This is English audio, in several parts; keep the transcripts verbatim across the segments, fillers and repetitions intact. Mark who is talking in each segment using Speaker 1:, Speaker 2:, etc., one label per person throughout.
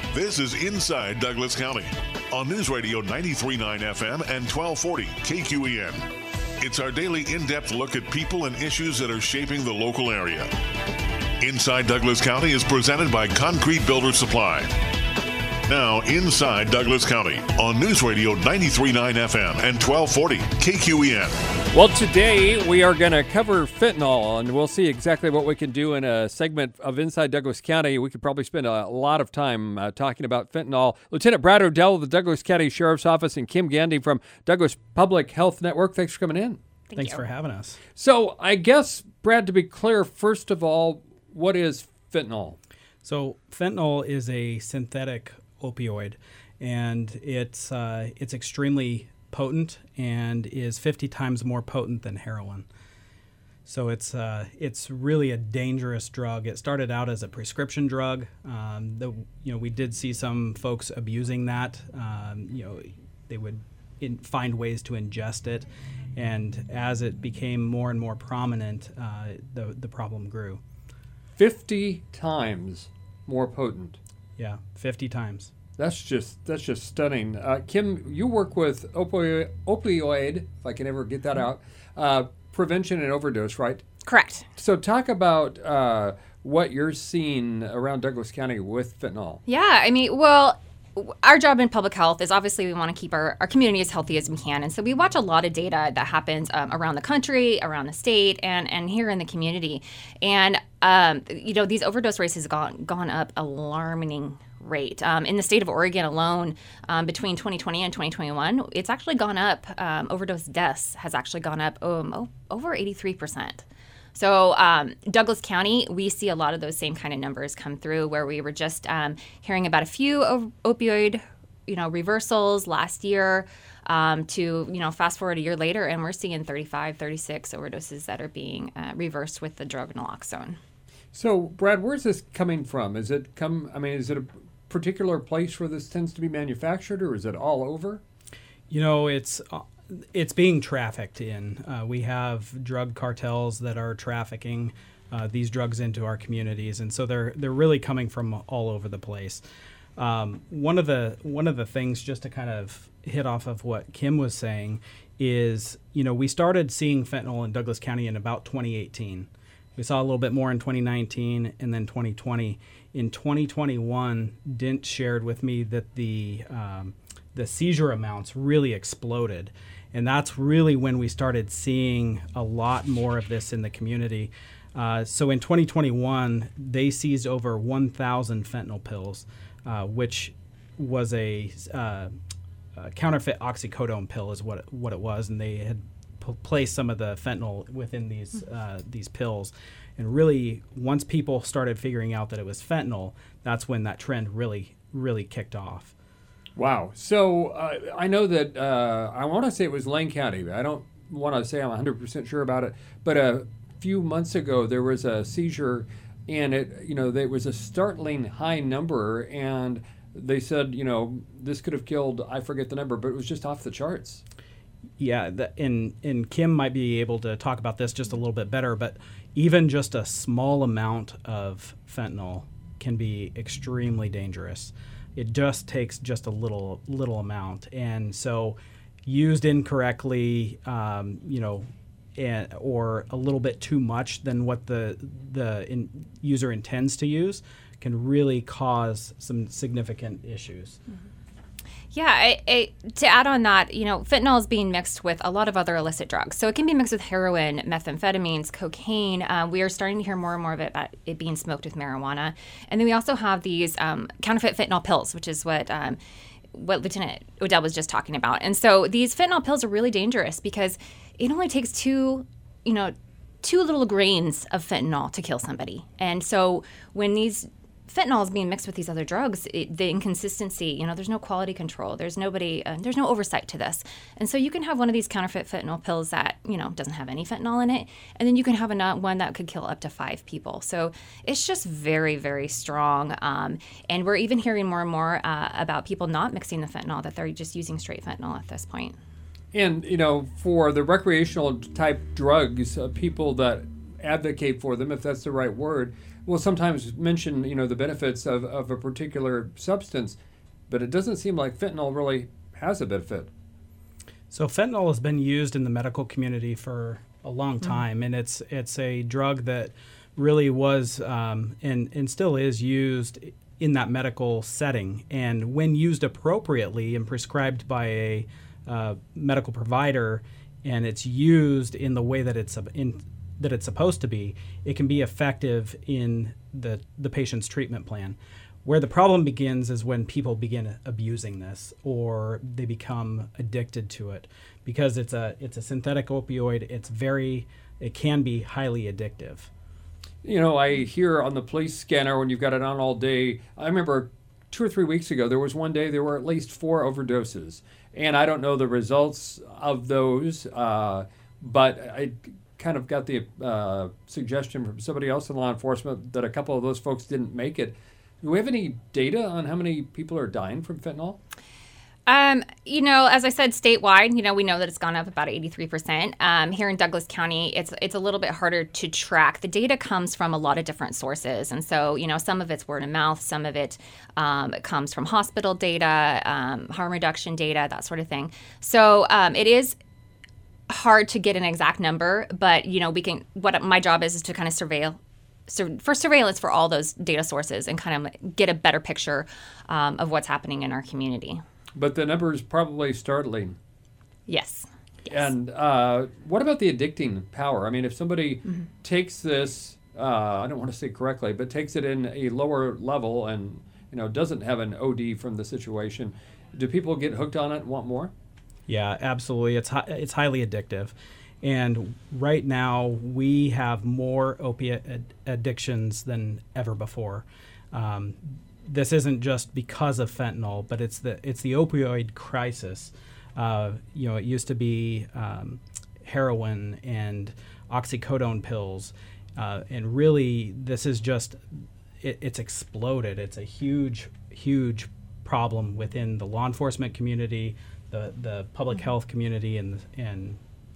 Speaker 1: This is Inside Douglas County on News Radio ninety-three point nine F M and twelve forty K Q E N. It's our daily in-depth look at people and issues that are shaping the local area. Inside Douglas County is presented by Concrete Builder Supply. Now, Inside Douglas County on News Radio ninety-three point nine F M and twelve forty K Q E N.
Speaker 2: Well, today we are going to cover fentanyl, and we'll see exactly what we can do in a segment of Inside Douglas County. We could probably spend a lot of time uh, talking about fentanyl. Lieutenant Brad Odell of the Douglas County Sheriff's Office and Kim Gandy from Douglas Public Health Network. Thanks for coming in.
Speaker 3: Thank
Speaker 4: Thanks
Speaker 3: you.
Speaker 4: for having us.
Speaker 2: So I guess, Brad, to be clear, first of all, what is fentanyl?
Speaker 4: So fentanyl is a synthetic opioid, and it's uh, it's extremely potent and is fifty times more potent than heroin. So it's uh, it's really a dangerous drug. It started out as a prescription drug. Um, the, you know, we did see some folks abusing that. Um, you know, they would in, find ways to ingest it, and as it became more and more prominent, uh, the the problem grew.
Speaker 2: fifty times more potent.
Speaker 4: Yeah, fifty times.
Speaker 2: That's just that's just stunning. Uh, Kim, you work with opioid, opioid, if I can ever get that out, uh, prevention and overdose, right?
Speaker 3: Correct.
Speaker 2: So talk about uh, what you're seeing around Douglas County with fentanyl.
Speaker 3: Yeah, I mean, well, our job in public health is obviously we want to keep our, our community as healthy as we can. And so we watch a lot of data that happens um, around the country, around the state, and, and here in the community. And, um, you know, these overdose rates have gone, gone up alarming rate. Um, in the state of Oregon alone, um, between twenty twenty and twenty twenty-one, it's actually gone up. Um, overdose deaths has actually gone up um, oh, over eighty-three percent. So um, Douglas County, we see a lot of those same kind of numbers come through, where we were just um, hearing about a few op- opioid, you know, reversals last year um, to, you know, fast forward a year later, and we're seeing thirty-five, thirty-six overdoses that are being uh, reversed with the drug naloxone.
Speaker 2: So, Brad, where's this coming from? Is it come? I mean, is it a particular place where this tends to be manufactured, or is it all over?
Speaker 4: You know, it's uh, it's being trafficked in. Uh, we have drug cartels that are trafficking uh, these drugs into our communities, and so they're they're really coming from all over the place. Um, one of the one of the things, just to kind of hit off of what Kim was saying, is, you know, we started seeing fentanyl in Douglas County in about twenty eighteen. We saw a little bit more in twenty nineteen and then twenty twenty. In twenty twenty-one, Dint shared with me that the um, the seizure amounts really exploded. And that's really when we started seeing a lot more of this in the community. Uh, so in twenty twenty-one, they seized over one thousand fentanyl pills, uh, which was a, uh, a counterfeit oxycodone pill is what it, what it was. And they had p- placed some of the fentanyl within these uh, these pills. And really, once people started figuring out that it was fentanyl, that's when that trend really, really kicked off.
Speaker 2: Wow. So uh, I know that uh, I want to say it was Lane County. I don't want to say I'm one hundred percent sure about it. But a few months ago, there was a seizure, and it, you know, there was a startling high number. And they said, you know, this could have killed, I forget the number, but it was just off the charts.
Speaker 4: Yeah, the, and and Kim might be able to talk about this just a little bit better, but even just a small amount of fentanyl can be extremely dangerous. It just takes just a little little amount, and so used incorrectly, um, you know, and, or a little bit too much than what the the in, user intends to use, can really cause some significant issues.
Speaker 3: Mm-hmm. Yeah, I, I, to add on that, you know, fentanyl is being mixed with a lot of other illicit drugs. So it can be mixed with heroin, methamphetamines, cocaine. Uh, we are starting to hear more and more of it about it being smoked with marijuana. And then we also have these um, counterfeit fentanyl pills, which is what um, what Lieutenant Odell was just talking about. And so these fentanyl pills are really dangerous because it only takes two, you know, two little grains of fentanyl to kill somebody. And so when these fentanyl is being mixed with these other drugs, it, the inconsistency, you know, there's no quality control. There's nobody, uh, there's no oversight to this. And so you can have one of these counterfeit fentanyl pills that, you know, doesn't have any fentanyl in it. And then you can have a, one that could kill up to five people. So it's just very, very strong. Um, and we're even hearing more and more uh, about people not mixing the fentanyl, that they're just using straight fentanyl at this point.
Speaker 2: And, you know, for the recreational type drugs, uh, people that advocate for them, if that's the right word, will sometimes mention, you know, the benefits of, of a particular substance, but it doesn't seem like fentanyl really has a benefit.
Speaker 4: So fentanyl has been used in the medical community for a long time, mm-hmm. and it's it's a drug that really was um, and and still is used in that medical setting. And when used appropriately and prescribed by a uh, medical provider, and it's used in the way that it's in that it's supposed to be, it can be effective in the the patient's treatment plan. Where the problem begins is when people begin abusing this or they become addicted to it, because it's a it's a synthetic opioid. It's very it can be highly addictive.
Speaker 2: You know, I hear on the police scanner when you've got it on all day. I remember two or three weeks ago there was one day there were at least four overdoses, and I don't know the results of those, uh, but I kind of got the uh, suggestion from somebody else in law enforcement that a couple of those folks didn't make it. Do we have any data on how many people are dying from fentanyl?
Speaker 3: Um, you know, as I said, statewide, you know, we know that it's gone up about eighty-three percent. Um, here in Douglas County, it's it's a little bit harder to track. The data comes from a lot of different sources. And so, you know, some of it's word of mouth, some of it um, comes from hospital data, um, harm reduction data, that sort of thing. So um, it is hard to get an exact number, but, you know, we can, what my job is, is to kind of surveil So for surveillance for all those data sources and kind of get a better picture um, of what's happening in our community.
Speaker 2: But the number is probably startling.
Speaker 3: Yes. yes.
Speaker 2: And uh, what about the addicting power? I mean, if somebody mm-hmm. takes this, uh, I don't want to say correctly, but takes it in a lower level and, you know, doesn't have an O D from the situation, do people get hooked on it and want more?
Speaker 4: Yeah, absolutely. It's hi- it's highly addictive. And right now, we have more opiate ad- addictions than ever before. Um, this isn't just because of fentanyl, but it's the it's the opioid crisis. Uh, you know, it used to be um, heroin and oxycodone pills, uh, and really, this is just it, it's exploded. It's a huge, huge problem within the law enforcement community, the the public health community, and and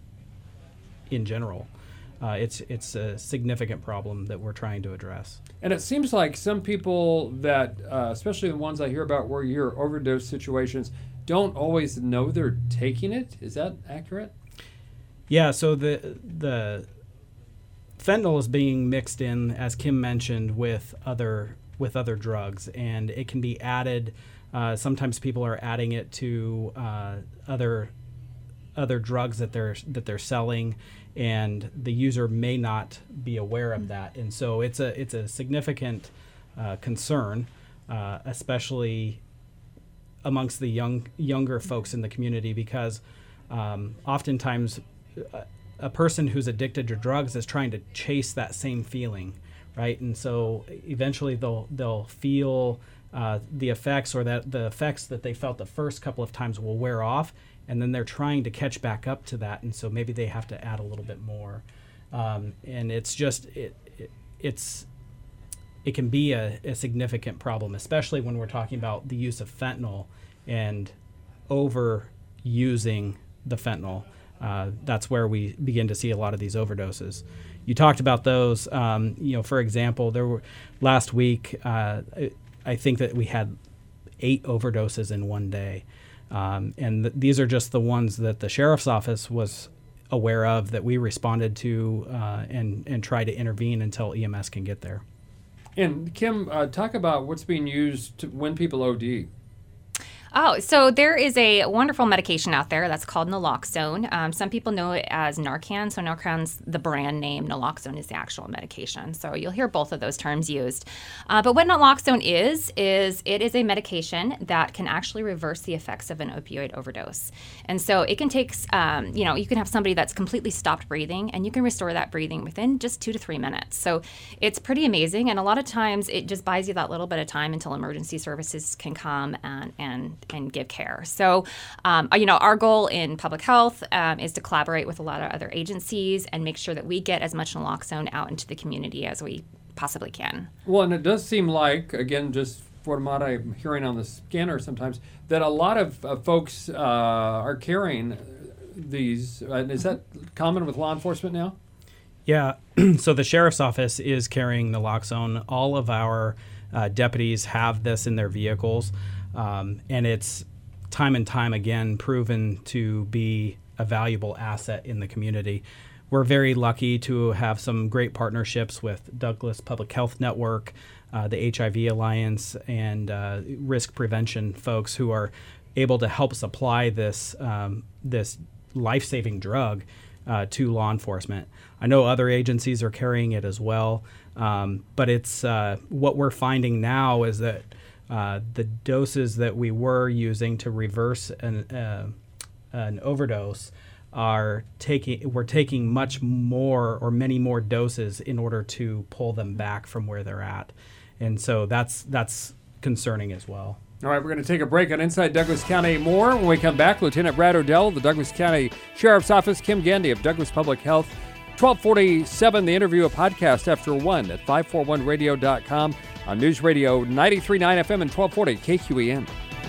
Speaker 4: in general. Uh, it's it's a significant problem that we're trying to address.
Speaker 2: And it seems like some people that, uh, especially the ones I hear about where you're overdose situations, don't always know they're taking it. Is that accurate?
Speaker 4: Yeah, so the the fentanyl is being mixed in, as Kim mentioned, with other with other drugs, and it can be added. Uh, sometimes people are adding it to uh, other other drugs that they're that they're selling, and the user may not be aware of that, and so it's a it's a significant uh, concern, uh, especially amongst the young younger folks in the community, because um, oftentimes a, a person who's addicted to drugs is trying to chase that same feeling, right? And so eventually they'll they'll feel uh, the effects, or that the effects that they felt the first couple of times will wear off. And then they're trying to catch back up to that, and so maybe they have to add a little bit more. Um, and it's just it, it it's it can be a, a significant problem, especially when we're talking about the use of fentanyl and overusing the fentanyl. Uh, that's where we begin to see a lot of these overdoses. You talked about those. Um, you know, for example, there were last week. Uh, I, I think that we had eight overdoses in one day. Um, and th- these are just the ones that the sheriff's office was aware of, that we responded to uh, and, and tried to intervene until E M S can get there.
Speaker 2: And Kim, uh, talk about what's being used to, when people O D.
Speaker 3: Oh, so there is a wonderful medication out there that's called naloxone. Um, some people know it as Narcan. So Narcan's the brand name. Naloxone is the actual medication. So you'll hear both of those terms used. Uh, but what naloxone is, is it is a medication that can actually reverse the effects of an opioid overdose. And so it can take, um, you know, you can have somebody that's completely stopped breathing, and you can restore that breathing within just two to three minutes. So it's pretty amazing. And a lot of times it just buys you that little bit of time until emergency services can come and, and and give care. So, um, you know, our goal in public health um, is to collaborate with a lot of other agencies and make sure that we get as much naloxone out into the community as we possibly can.
Speaker 2: Well, and it does seem like, again, just for what I'm hearing on the scanner sometimes, that a lot of uh, folks uh, are carrying these. Uh, is that common with law enforcement now?
Speaker 4: Yeah, so the sheriff's office is carrying naloxone. All of our uh, deputies have this in their vehicles, um, and it's time and time again proven to be a valuable asset in the community. We're very lucky to have some great partnerships with Douglas Public Health Network, uh, the H I V Alliance, and uh, risk prevention folks who are able to help supply this um, this life-saving drug uh, to law enforcement. I know other agencies are carrying it as well, um, but it's uh, what we're finding now is that uh, the doses that we were using to reverse an, uh, an overdose are taking we're taking much more or many more doses in order to pull them back from where they're at, and so that's that's concerning as well.
Speaker 2: All right, we're going to take a break on Inside Douglas County. More when we come back. Lieutenant Brad Odell, the Douglas County Sheriff's Office, Kim Gandy of Douglas Public Health. twelve forty-seven, the interview, a podcast after one at five forty-one radio dot com on News Radio ninety-three point nine F M and twelve forty K Q E N.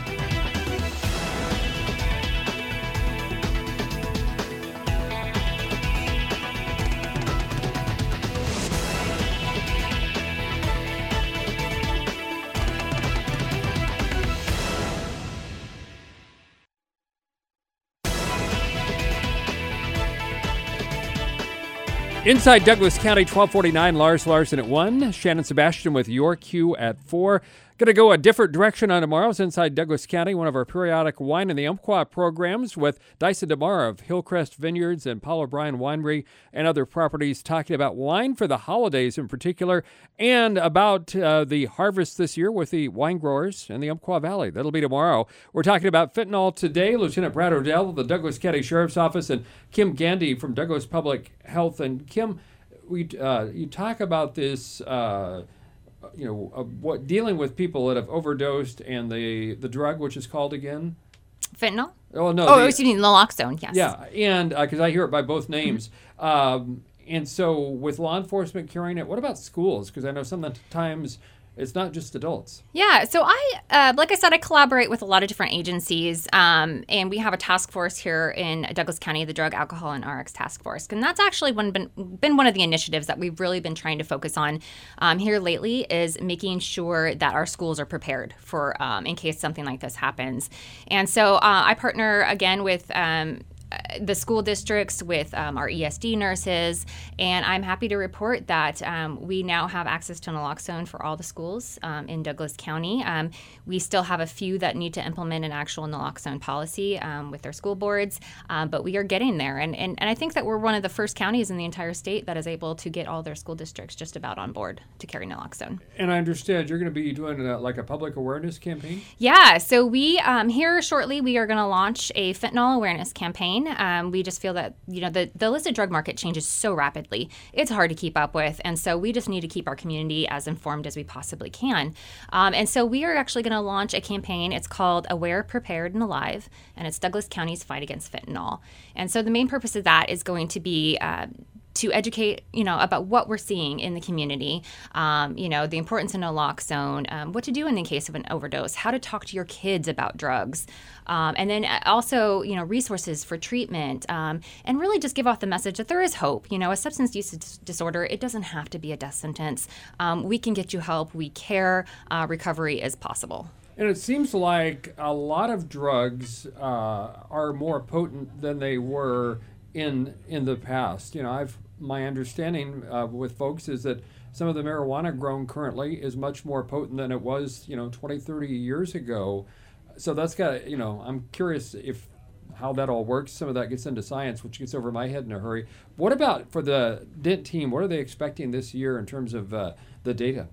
Speaker 2: Inside Douglas County, twelve forty-nine, Lars Larson at one, Shannon Sebastian with your cue at four. Going to go a different direction on tomorrow's Inside Douglas County, one of our periodic wine in the Umpqua programs with Dyson DeMar of Hillcrest Vineyards and Paul O'Brien Winery and other properties, talking about wine for the holidays in particular, and about uh, the harvest this year with the wine growers in the Umpqua Valley. That'll be tomorrow. We're talking about fentanyl today. Lieutenant Brad Odell of the Douglas County Sheriff's Office and Kim Gandy from Douglas Public Health. And Kim, we uh, you talk about this uh, you know, uh, what dealing with people that have overdosed and the the drug, which is called again?
Speaker 3: Fentanyl?
Speaker 2: Oh, no.
Speaker 3: Oh,
Speaker 2: the,
Speaker 3: excuse me, naloxone, yes.
Speaker 2: Yeah, and because uh, I hear it by both names. Mm-hmm. Um, and so with law enforcement carrying it, what about schools? Because I know sometimes it's not just adults.
Speaker 3: Yeah, so I, uh, like I said, I collaborate with a lot of different agencies, um, and we have a task force here in Douglas County, the Drug, Alcohol, and R X Task Force. And that's actually one, been, been one of the initiatives that we've really been trying to focus on um, here lately, is making sure that our schools are prepared for um, in case something like this happens. And so uh, I partner, again, with um, the school districts, with um, our E S D nurses, and I'm happy to report that um, we now have access to naloxone for all the schools um, in Douglas County. Um, we still have a few that need to implement an actual naloxone policy um, with their school boards, um, but we are getting there. And, and, and I think that we're one of the first counties in the entire state that is able to get all their school districts just about on board to carry naloxone.
Speaker 2: And I understand you're going to be doing a, like a public awareness campaign?
Speaker 3: Yeah, so we, um, here shortly, we are going to launch a fentanyl awareness campaign. Um, we just feel that, you know, the, the illicit drug market changes so rapidly. It's hard to keep up with. And so we just need to keep our community as informed as we possibly can. Um, and so we are actually going to launch a campaign. It's called Aware, Prepared, and Alive. And it's Douglas County's fight against fentanyl. And so the main purpose of that is going to be uh, to educate, you know, about what we're seeing in the community, um, you know, the importance of naloxone, um, what to do in the case of an overdose, how to talk to your kids about drugs, um, and then also, you know, resources for treatment, um, and really just give off the message that there is hope. You know, a substance use disorder, it doesn't have to be a death sentence. Um, we can get you help. We care. Uh, recovery is possible.
Speaker 2: And it seems like a lot of drugs uh, are more potent than they were in in the past. You know, I've my understanding uh, with folks is that some of the marijuana grown currently is much more potent than it was, you know, twenty, thirty years ago. So that's got, you know, I'm curious if how that all works. Some of that gets into science, which gets over my head in a hurry. What about for the D I N T team? What are they expecting this year in terms of uh, the data?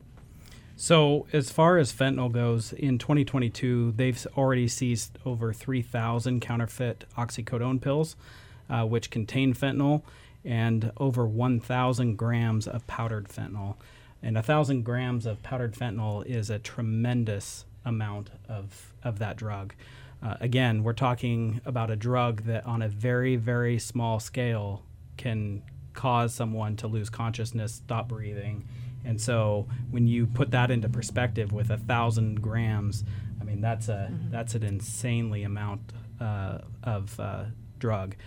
Speaker 4: So as far as fentanyl goes, in twenty twenty-two, they've already seized over three thousand counterfeit oxycodone pills, uh, which contain fentanyl, and over one thousand grams of powdered fentanyl. And one thousand grams of powdered fentanyl is a tremendous amount of, of that drug. Uh, again, we're talking about a drug that on a very, very small scale can cause someone to lose consciousness, stop breathing. And so when you put that into perspective with a thousand grams, I mean, that's a mm-hmm. that's an insanely amount uh, of uh, drug.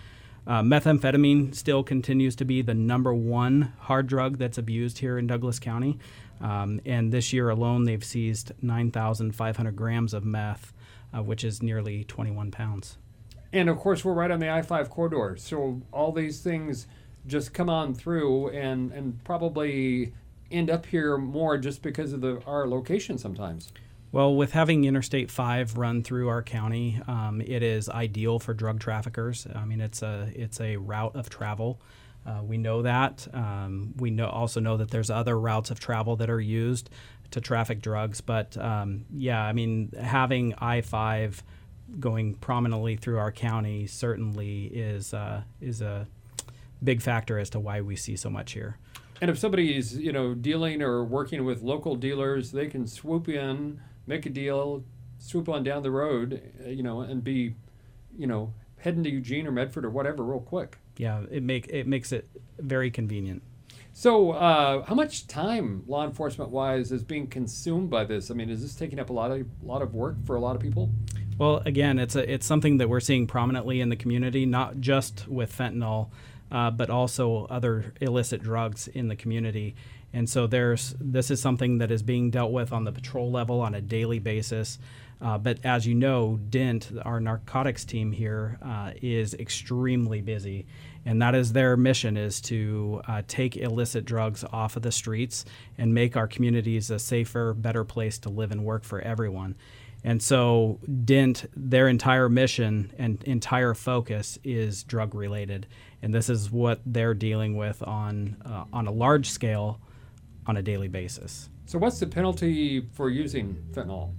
Speaker 4: Uh, methamphetamine still continues to be the number one hard drug that's abused here in Douglas County. Um, and this year alone, they've seized nine thousand five hundred grams of meth, uh, which is nearly twenty-one pounds.
Speaker 2: And of course, we're right on the I five corridor. So all these things just come on through and, and probably end up here more just because of the our location sometimes.
Speaker 4: Well, with having Interstate five run through our county, um, it is ideal for drug traffickers. I mean, it's a it's a route of travel. Uh, we know that. Um, we know also know that there's other routes of travel that are used to traffic drugs. But um, yeah, I mean, having I five going prominently through our county certainly is uh, is a big factor as to why we see so much here.
Speaker 2: And if somebody is, you know, dealing or working with local dealers, they can swoop in, make a deal, swoop on down the road, uh, you know, and be, you know, heading to Eugene or Medford or whatever real quick.
Speaker 4: Yeah, it make it makes it very convenient.
Speaker 2: So, uh, how much time, law enforcement wise, is being consumed by this? I mean, is this taking up a lot of lot of work for a lot of people?
Speaker 4: Well, again, it's a it's something that we're seeing prominently in the community, not just with fentanyl, uh, but also other illicit drugs in the community. And so there's this is something that is being dealt with on the patrol level on a daily basis. Uh, but as you know, DENT, our narcotics team here, uh, is extremely busy. And that is their mission, is to uh, take illicit drugs off of the streets and make our communities a safer, better place to live and work for everyone. And so DENT, their entire mission and entire focus is drug related. And this is what they're dealing with on uh, on a large scale on a daily basis.
Speaker 2: So what's the penalty for using fentanyl?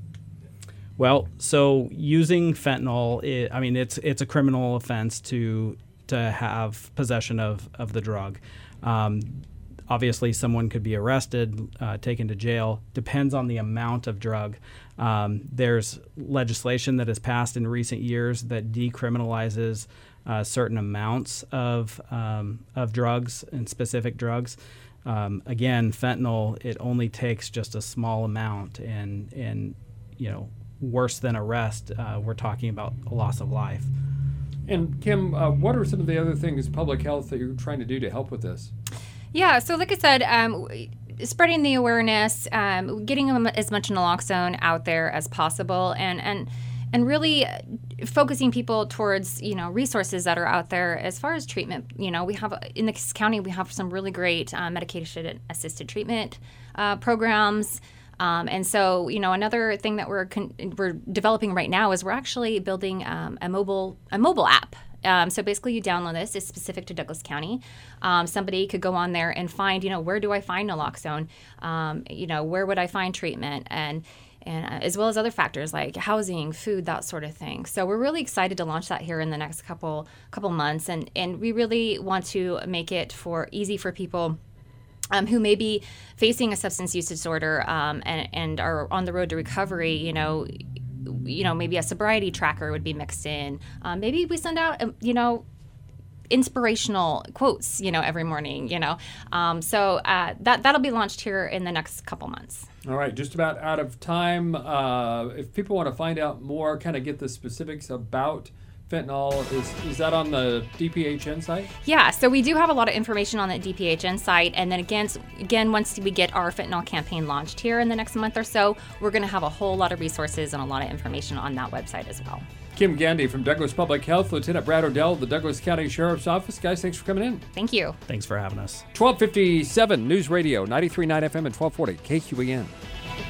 Speaker 4: Well, so using fentanyl, it, I mean, it's it's a criminal offense to to have possession of, of the drug. Um, obviously, someone could be arrested, uh, taken to jail. Depends on the amount of drug. Um, there's legislation that has passed in recent years that decriminalizes uh, certain amounts of um, of drugs and specific drugs. Um, again, fentanyl, it only takes just a small amount, and and you know, worse than arrest, uh, we're talking about a loss of life.
Speaker 2: And Kim, uh, what are some of the other things, public health, that you're trying to do to help with this?
Speaker 3: Yeah, so like I said, um, spreading the awareness, um, getting as much naloxone out there as possible, and and and really focusing people towards, you know, resources that are out there as far as treatment. You know, we have in this county, we have some really great uh, medication-assisted treatment uh, programs. Um, and so, you know, another thing that we're con- we're developing right now is we're actually building um, a mobile a mobile app. Um, so basically, you download this. It's specific to Douglas County. Um, somebody could go on there and find, you know, where do I find naloxone? Um, you know, where would I find treatment? And and uh, as well as other factors like housing, food, that sort of thing. So we're really excited to launch that here in the next couple couple months, and and we really want to make it for easy for people Um, who may be facing a substance use disorder um, and, and are on the road to recovery. You know, you know, maybe a sobriety tracker would be mixed in. Um, maybe we send out, um, you know, inspirational quotes, you know, every morning. You know, um, so uh, that that'll be launched here in the next couple months.
Speaker 2: All right, just about out of time. Uh, if people want to find out more, kind of get the specifics about fentanyl, is is that on the D P H N site?
Speaker 3: Yeah, so we do have a lot of information on the D P H N site, and then again, again, once we get our fentanyl campaign launched here in the next month or so, we're going to have a whole lot of resources and a lot of information on that website as well.
Speaker 2: Kim Gandy from Douglas Public Health, Lieutenant Brad Odell, the Douglas County Sheriff's Office. Guys, thanks for coming in.
Speaker 3: Thank you.
Speaker 4: Thanks for having us.
Speaker 2: twelve fifty-seven News Radio, ninety-three point nine F M and twelve forty K Q E N.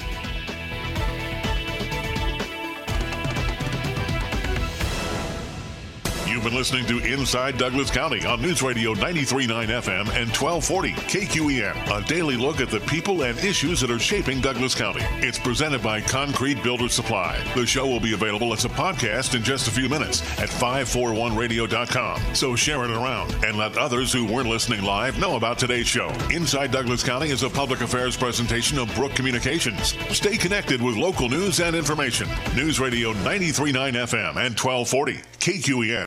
Speaker 1: You've been listening to Inside Douglas County on News Radio ninety-three point nine F M and twelve forty K Q E N. A daily look at the people and issues that are shaping Douglas County. It's presented by Concrete Builder Supply. The show will be available as a podcast in just a few minutes at five forty-one radio dot com. So share it around and let others who weren't listening live know about today's show. Inside Douglas County is a public affairs presentation of Brook Communications. Stay connected with local news and information. News Radio ninety-three point nine F M and twelve forty K Q E N.